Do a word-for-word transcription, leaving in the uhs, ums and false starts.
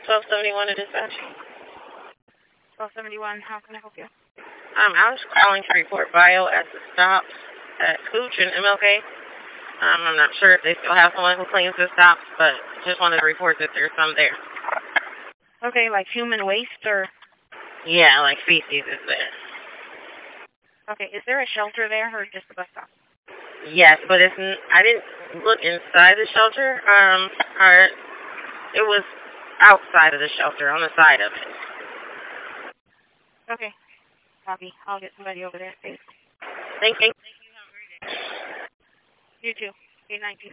twelve seventy-one to dispatch. twelve seventy-one, how can I help you? Um, I was calling to report bio at the stops at Cooch and M L K. Um, I'm not sure if they still have someone who cleans the stops, but just wanted to report that there's some there. Okay, like human waste or? Yeah, like feces is there. Okay, is there a shelter there or just a bus stop? Yes, but it's n- I didn't look inside the shelter. Um, or it was outside of the shelter, on the side of it. Okay, copy. I'll get somebody over there. Thanks. Thank you. You too. eight nineteen.